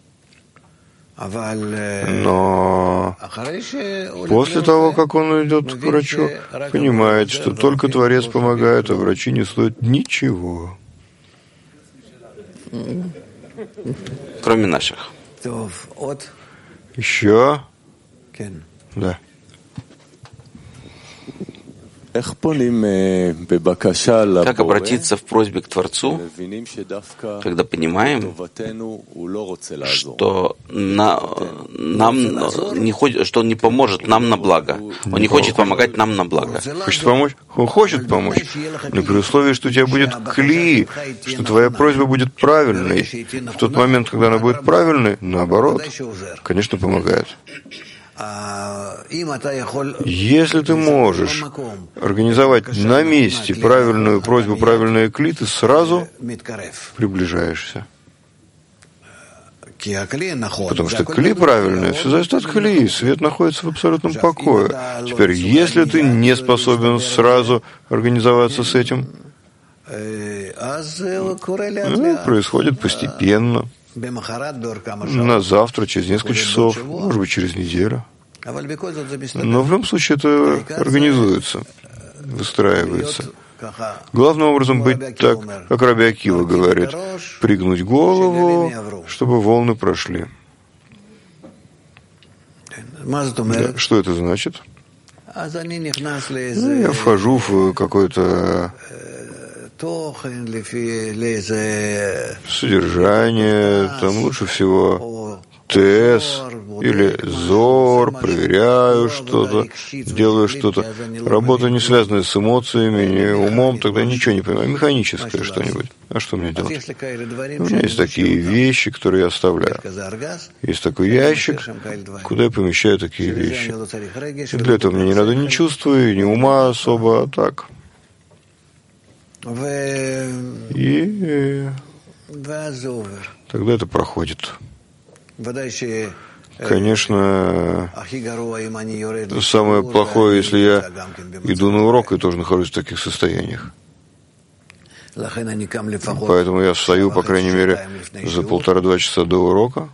Speaker 2: Но после того, как он идет к врачу, понимает, что только Творец помогает, а врачи не стоят ничего.
Speaker 1: Кроме наших.
Speaker 2: Еще? Да.
Speaker 1: Как обратиться в просьбе к Творцу, когда понимаем, что что Он не поможет нам на благо. Он не хочет помогать нам на благо.
Speaker 2: Хочет помочь? Он хочет помочь, но при условии, что у тебя будет кли, что твоя просьба будет правильной. В тот момент, когда она будет правильной, наоборот, конечно, помогает. Если ты можешь организовать на месте правильную просьбу, правильные кли, ты сразу приближаешься. Потому что кли правильные, все зависит от кли, свет находится в абсолютном покое. Теперь, если ты не способен сразу организоваться с этим, происходит постепенно. На завтра, через несколько часов, может быть, через неделю. Но в любом случае это организуется, выстраивается. Главным образом быть так, как Раби Акива говорит, пригнуть голову, чтобы волны прошли. Да, что это значит? Я вхожу в какое-то содержание, там лучше всего ТЭС или ЗОР, проверяю что-то, делаю что-то. Работа не связанная с эмоциями, не умом, тогда ничего не понимаю. Механическое что-нибудь. А что мне делать? У меня есть такие вещи, которые я оставляю. Есть такой ящик, куда я помещаю такие вещи. И для этого мне не надо ни чувства, ни ума особо, а так. И тогда это проходит. Конечно, самое плохое, если я иду на урок и тоже нахожусь в таких состояниях. Поэтому я встаю, по крайней мере, за 1,5-2 часа до урока.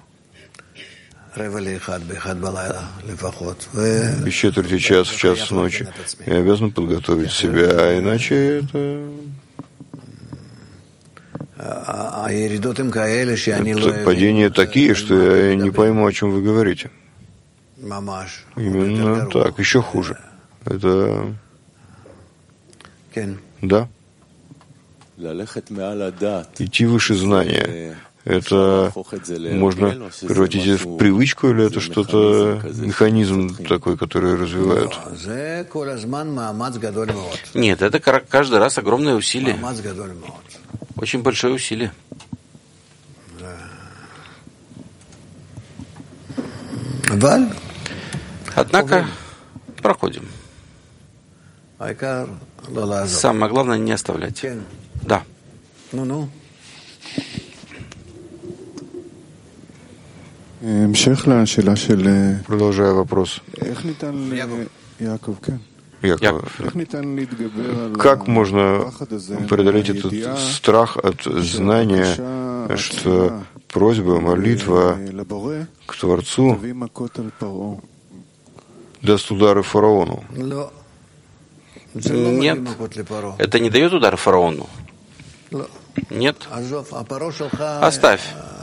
Speaker 2: Без четверти час в час ночи. Я обязан подготовить себя, а иначе это... Падения такие, что я не пойму, о чем вы говорите. Именно так, еще хуже. Это... Да. Идти выше знания. Это можно превратить это в привычку, или это что-то, механизм такой, который развивают?
Speaker 1: Нет, это каждый раз огромное усилие. Очень большое усилие. Однако проходим. Самое главное не оставлять. Да.
Speaker 2: Продолжая вопрос. Яков, как можно преодолеть этот страх от знания, что просьба, молитва к Творцу даст удары фараону?
Speaker 1: Нет, это не дает удары фараону. Нет. Оставь.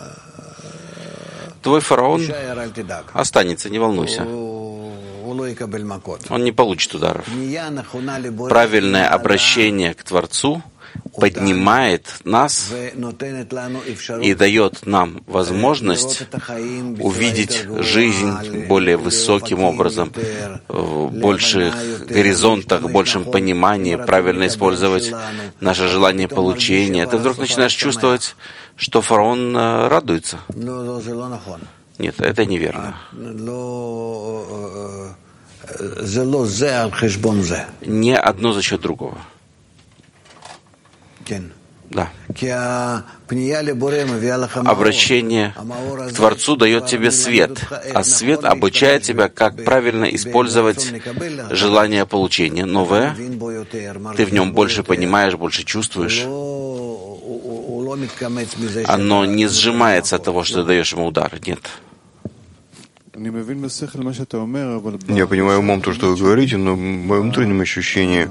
Speaker 1: Твой фараон останется, не волнуйся. Он не получит ударов. Правильное обращение к Творцу поднимает нас и дает нам возможность увидеть жизнь более высоким образом, в больших горизонтах, в большем понимании, правильно использовать наше желание получения. Ты вдруг начинаешь чувствовать, что фараон радуется. Нет, это неверно. Не одно за счет другого. Да. Обращение к Творцу дает тебе свет, а свет обучает тебя, как правильно использовать желание получения. Новое, ты в нем больше понимаешь, больше чувствуешь. Оно не сжимается от того, что ты даешь ему удар. Нет.
Speaker 2: Я понимаю умом то, что вы говорите, но в моем внутреннем ощущении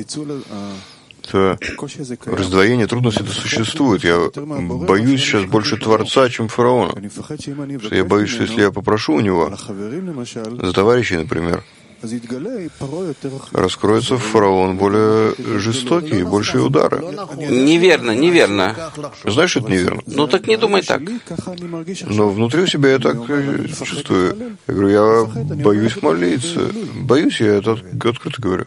Speaker 2: раздвоение, трудности это существует. Я боюсь сейчас больше Творца, чем фараона. Что я боюсь, что если я попрошу у него, за товарищей, например, раскроется фараон более жестокий и большие удары.
Speaker 1: Неверно, неверно.
Speaker 2: Знаешь, это неверно?
Speaker 1: Ну так не думай так.
Speaker 2: Но внутри у себя я так чувствую. Я говорю, я боюсь молиться. Боюсь, я это открыто говорю.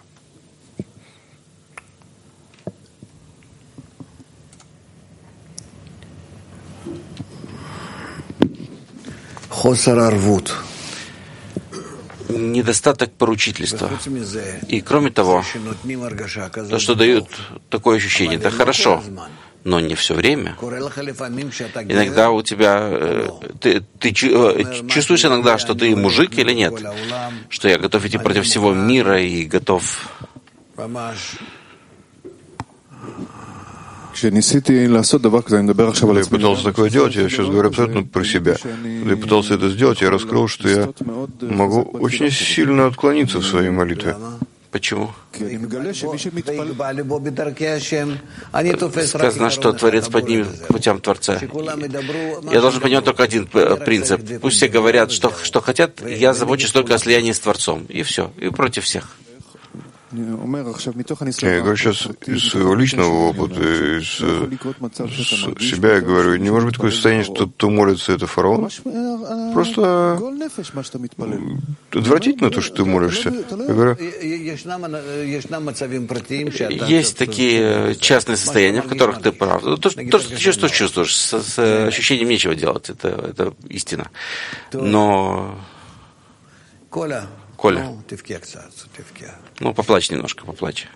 Speaker 1: Недостаток поручительства. И кроме того, то, что дают такое ощущение, это хорошо, но не все время. Иногда у тебя, ты чувствуешь иногда, что ты мужик или нет, что я готов идти против всего мира и готов...
Speaker 2: Когда я пытался такое делать, я сейчас говорю абсолютно про себя. Когда я пытался это сделать, я раскрыл, что я могу очень сильно отклониться в своей молитве.
Speaker 1: Почему? Сказано, что Творец поднимет к путям Творца. Я должен понимать только один принцип. Пусть все говорят, что хотят, я забочусь только о слиянии с Творцом. И все. И против всех.
Speaker 2: Я говорю сейчас из своего личного опыта, из себя я говорю, не может быть такое состояние, что тот, кто молится, это фараон. Просто отвратительно то, что ты молишься. Я говорю,
Speaker 1: есть такие частные состояния, в которых ты прав. То, что ты чувствуешь, с ощущением нечего делать, это истина. Но... Коля, поплачь немножко, поплачь.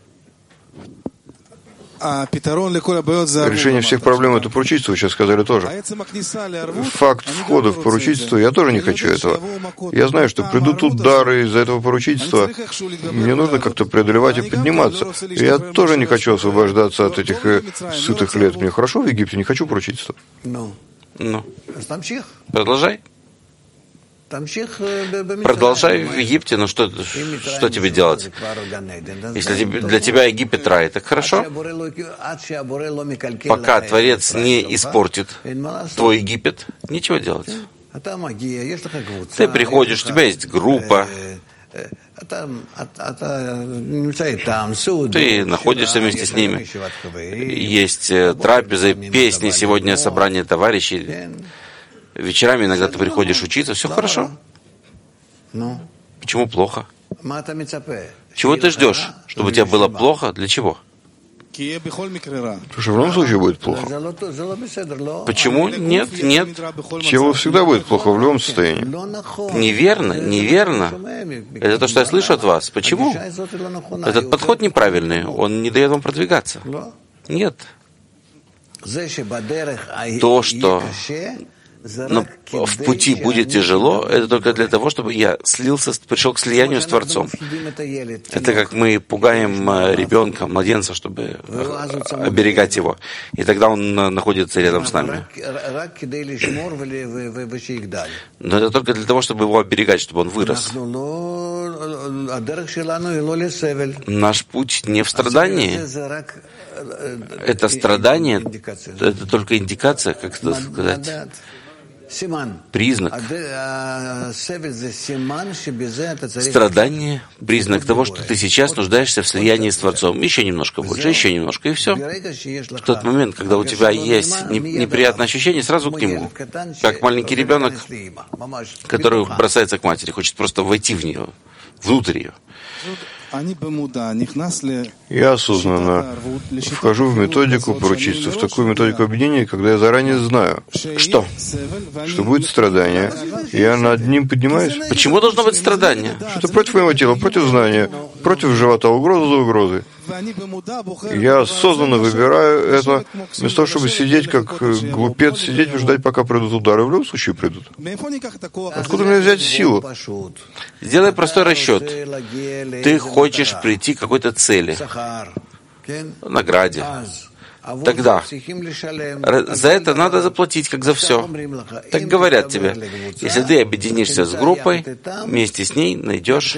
Speaker 2: Решение всех проблем — это поручительство, вы сейчас сказали тоже. Факт входа в поручительство, я тоже не хочу этого. Я знаю, что придут удары из-за этого поручительства. Мне нужно как-то преодолевать и подниматься. Я тоже не хочу освобождаться от этих сытых лет. Мне хорошо в Египте, не хочу поручительства.
Speaker 1: Продолжай. Продолжай в Египте, но что тебе делать? Если для тебя Египет рай, так хорошо. Пока Творец не испортит твой Египет, ничего делать. Ты приходишь, у тебя есть группа, ты находишься вместе с ними. Есть трапезы, песни, сегодня собрание товарищей. Вечерами иногда ты приходишь учиться, все хорошо. Почему плохо? Чего ты ждешь? Чтобы у тебя было плохо? Для чего?
Speaker 2: Потому что в любом случае будет плохо.
Speaker 1: Почему? Нет.
Speaker 2: Чего всегда будет плохо в любом состоянии.
Speaker 1: Неверно. Это то, что я слышу от вас. Почему? Этот подход неправильный. Он не дает вам продвигаться. Нет. То, что но в пути будет тяжело, это только для того, чтобы я пришел к слиянию с Творцом. Это как мы пугаем ребенка, младенца, чтобы оберегать его. И тогда он находится рядом с нами. Но это только для того, чтобы его оберегать, чтобы он вырос. Наш путь не в страдании. Это страдание, это только индикация, как это сказать, признак. Страдание — признак того, что ты сейчас нуждаешься в слиянии с Творцом. Еще немножко больше, еще немножко, и все. В тот момент, когда у тебя есть неприятное ощущение, сразу к нему. Как маленький ребенок, который бросается к матери, хочет просто войти в нее, внутрь ее.
Speaker 2: Я осознанно вхожу в методику поручительства, в такую методику объединения, когда я заранее знаю, что будет страдание. Я над ним поднимаюсь.
Speaker 1: Почему должно быть страдание?
Speaker 2: Что-то против моего тела, против знания, против живота, угроза за угрозой. Я осознанно выбираю это, вместо того, чтобы сидеть как глупец, сидеть и ждать, пока придут удары. В любом случае придут. Откуда мне взять силу?
Speaker 1: Сделай простой расчет. Ты хочешь прийти к какой-то цели, награде. Тогда за это надо заплатить, как за все. Так говорят тебе. Если ты объединишься с группой, вместе с ними найдешь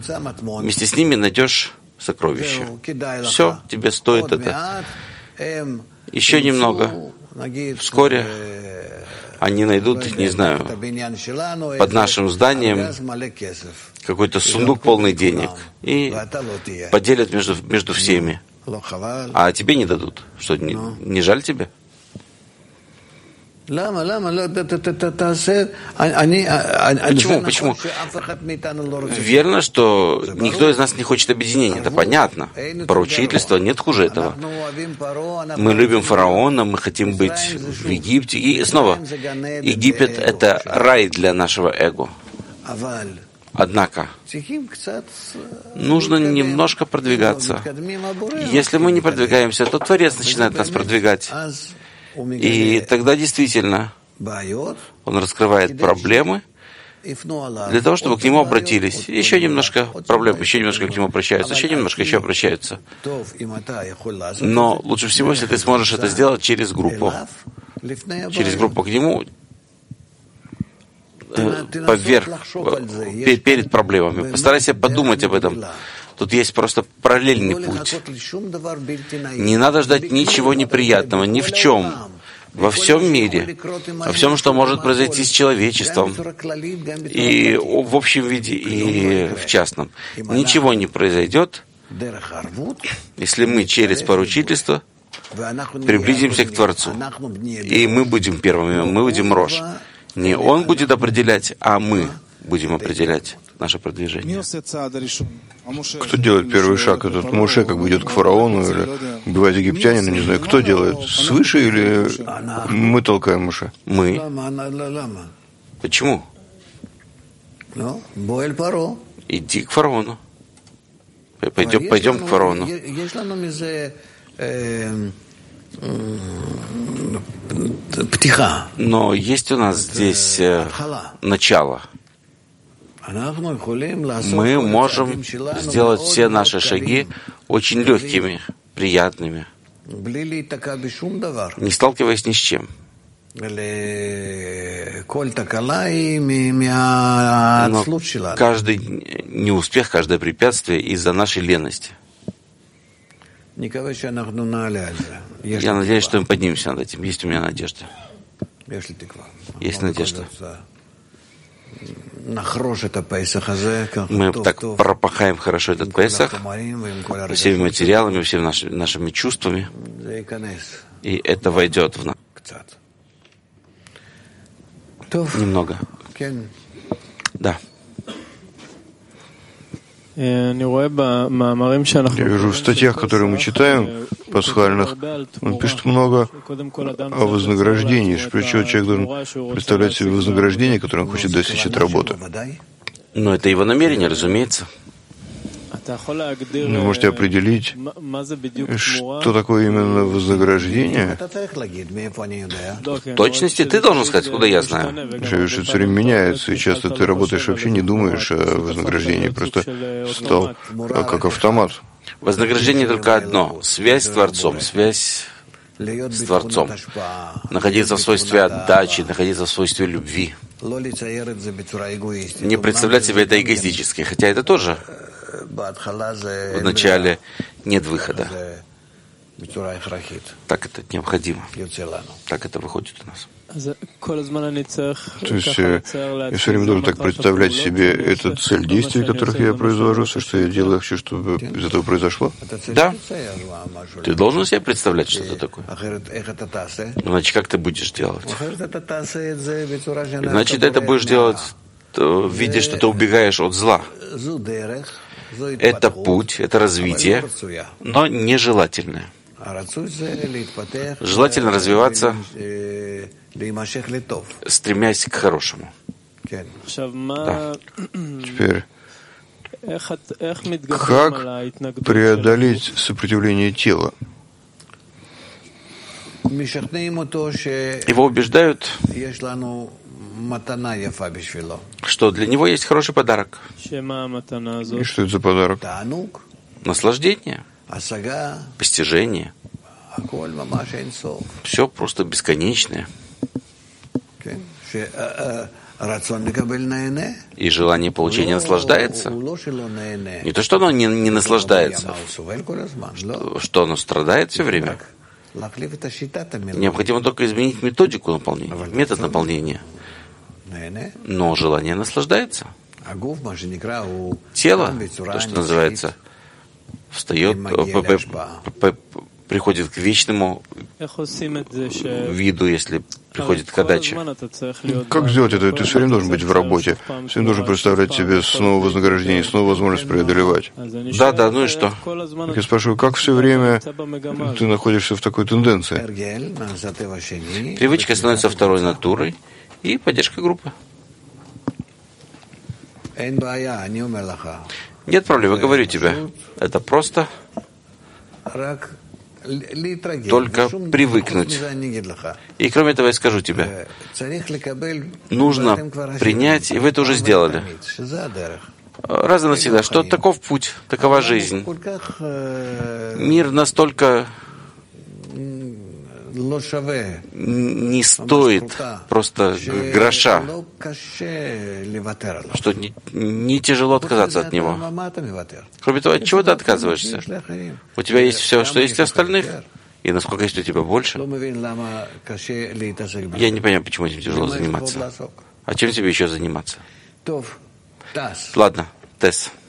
Speaker 1: сокровище. Все, тебе стоит это. Еще немного. Вскоре они найдут, не знаю, под нашим зданием какой-то сундук полный денег и поделят между всеми. А тебе не дадут. Что, не жаль тебе? Почему? Верно, что никто из нас не хочет объединения. Это понятно. Поручительство, нет хуже этого. Мы любим фараона, мы хотим быть в Египте. И снова, Египет — это рай для нашего эго. Однако, нужно немножко продвигаться. Если мы не продвигаемся, то Творец начинает нас продвигать. И тогда действительно он раскрывает проблемы для того, чтобы к нему обратились. Еще немножко проблем, еще немножко к нему обращаются, еще немножко еще обращаются. Но лучше всего, если ты сможешь это сделать через группу. Через группу к нему, перед проблемами. Постарайся подумать об этом. Тут есть просто параллельный путь. Не надо ждать ничего неприятного, ни в чем. Во всем мире, во всем, что может произойти с человечеством, и в общем виде, и в частном. Ничего не произойдет, если мы через поручительство приблизимся к Творцу. И мы будем первыми, мы будем Рош. Не он будет определять, а мы будем определять наше продвижение.
Speaker 2: Кто делает первый шаг? Этот Моше как бы идет к фараону или убивает египтянина, не знаю. Кто делает? Свыше или мы толкаем Моше?
Speaker 1: Мы. Почему? Иди к фараону. Пойдем к фараону. Но есть у нас здесь начало. Мы можем сделать все наши шаги очень легкими, приятными, не сталкиваясь ни с чем. Но каждый неуспех, каждое препятствие из-за нашей лености. Я надеюсь, что мы поднимемся над этим. Есть у меня надежда. Есть надежда. Мы так пропахаем хорошо этот Песах всеми материалами, всеми нашими чувствами, и это войдет в нас. Немного. Да.
Speaker 2: Я вижу в статьях, которые мы читаем, пасхальных, он пишет много о вознаграждении. Причем человек должен представлять себе вознаграждение, которое он хочет достичь от работы.
Speaker 1: Но это его намерение, разумеется.
Speaker 2: Вы можете определить, что такое именно вознаграждение?
Speaker 1: В точности ты должен сказать, куда я знаю.
Speaker 2: Живешь, все время меняется, и часто ты работаешь, вообще не думаешь о вознаграждении, просто стал как автомат.
Speaker 1: Вознаграждение только одно — связь с Творцом, связь с Творцом. Находиться в свойстве отдачи, находиться в свойстве любви. Не представлять себе это эгоистически, хотя это тоже вначале нет выхода. Так это необходимо. Так это выходит у нас.
Speaker 2: То есть я все время должен так представлять себе эту цель действий, которых я произвожу, все, что я делаю, хочу, чтобы из этого произошло?
Speaker 1: Да. Ты должен себе представлять что-то такое. Иначе как ты будешь делать? Значит, это будешь делать в виде, что ты убегаешь от зла. Это путь, это развитие, но нежелательное. Желательно развиваться, стремясь к хорошему. Да.
Speaker 2: Теперь, как преодолеть сопротивление тела?
Speaker 1: Его убеждают, что для него есть хороший подарок.
Speaker 2: И что это за подарок?
Speaker 1: Наслаждение, постижение. Все просто бесконечное. И желание получения наслаждается. Не то, что оно не наслаждается, что оно страдает все время. Необходимо только изменить методику наполнения, метод наполнения. Но желание наслаждается. Тело, то, что называется, встает, приходит к вечному виду, если приходит к отдаче.
Speaker 2: Как сделать это? Ты все время должен быть в работе. Все время должен представлять себе снова вознаграждение, снова возможность преодолевать.
Speaker 1: Да, ну и что?
Speaker 2: Я спрашиваю, как все время ты находишься в такой тенденции?
Speaker 1: Привычка становится второй натурой и поддержка группы. Нет проблем, я говорю тебе. Это просто только привыкнуть. И кроме того, я скажу тебе, нужно принять, и вы это уже сделали. Раз и навсегда, что таков путь, такова жизнь. Мир настолько не стоит просто гроша, что не тяжело отказаться от него. Кроме того, от чего ты отказываешься? У тебя есть все, что есть у остальных, и насколько есть у тебя больше. Я не понимаю, почему этим тяжело заниматься. А чем тебе еще заниматься? Ладно, Тесс.